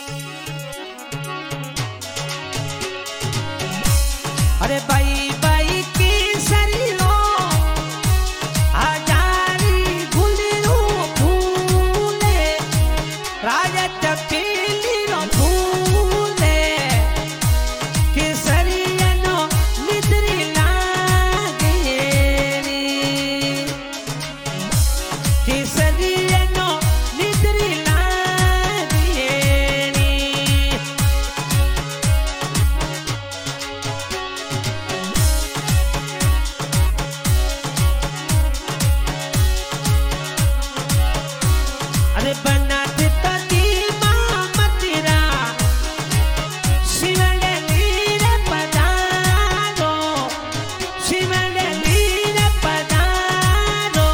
अरे बाई बाई की सरियो हजारी गुलरो फूले राजा चपेली रो फूले केसरिया नो निद्री लागे रे केसरिया नो निद्री लागे रे अरे बना देता दी मामा तेरा शिवने लीरे पधारो शिवने लीरे पधारो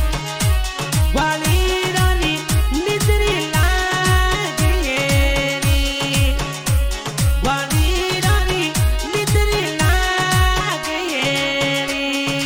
वाली रानी निद्री लागे री वाली रानी निद्री लागे री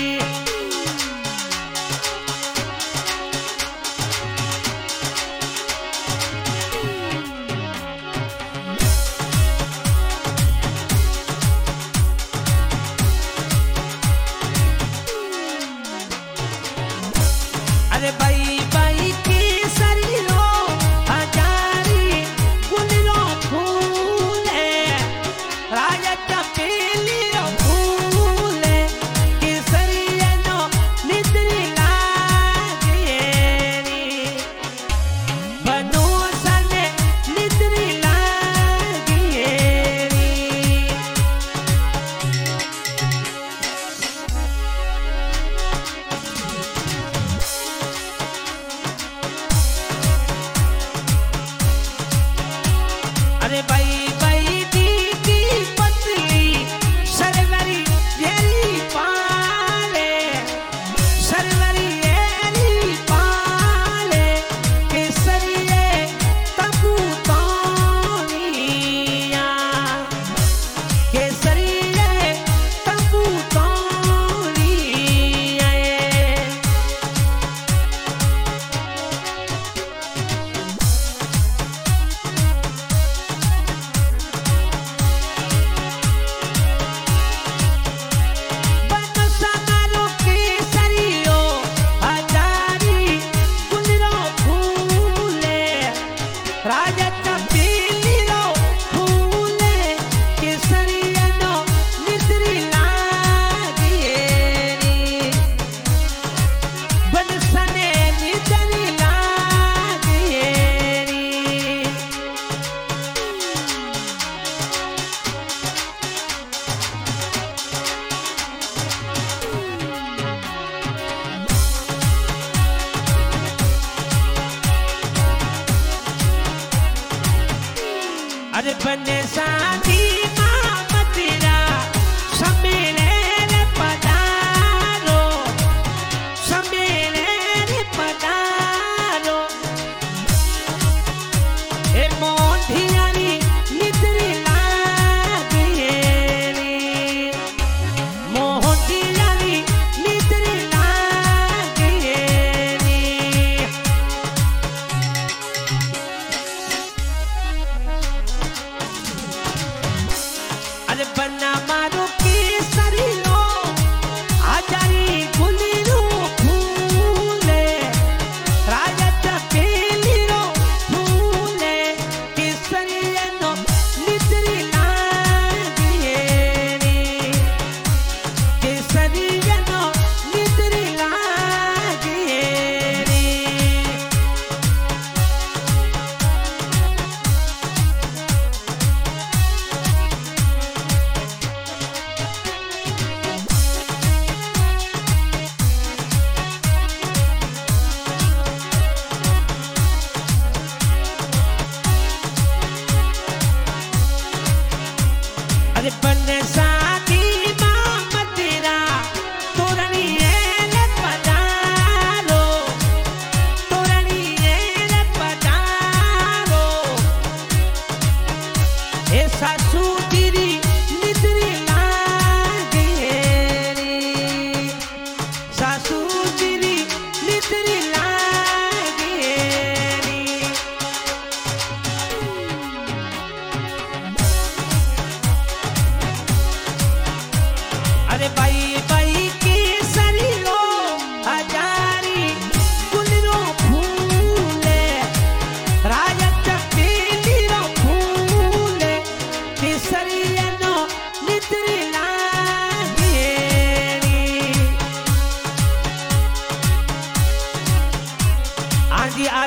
अरे बाई बाई की सरियो हजारी गुलरो फूले राजा चपेली रो फूले केसरिया नो निद्री लागे री बनो सने निद्री लागे री अरे बाई बाई दी की पतली सरवरी येरी पाले सरवरी येरी पाले केसरिये तबू तोनिया केसरिये तबू तोनिया बनो समारो केसरियो हजारी गुलरो फूले राजा चपेली रो फूले केसरिया नो निद्री लागे री बनसने निद्री लागे री अरे बने साथी मामा तेरा समेले रे पधारो समेले रे पधारो ए मोंधियारी निद्री लागे री मोंधियारी निद्री लागे री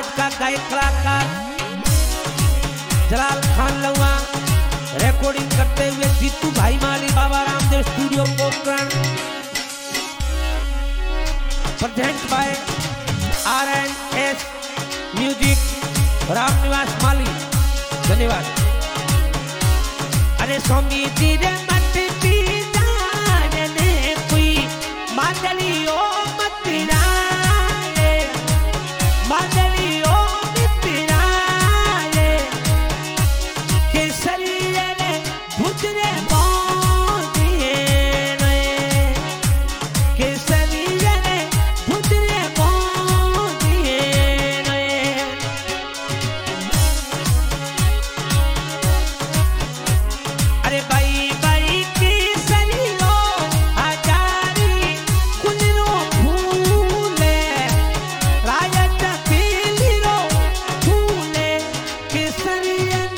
आज का गायक कलाकार जलाल खान लुआ रिकॉर्डिंग करते हुए जीतू भाई माली Baba Ramdev studio Pokhran present by RNS music Ramniwas माली। धन्यवाद। अरे स्वामी तेरे मत पीजाने कोई मादलियो मत पिराए मादलियो मत पिराए केसरिया ने भुजरे मोदिए केसरिया ने भुजरे मोदिए अरे भाई भाई केसरियो हजारी कुलरो फूले राजत पीलिरो फूले केसरिया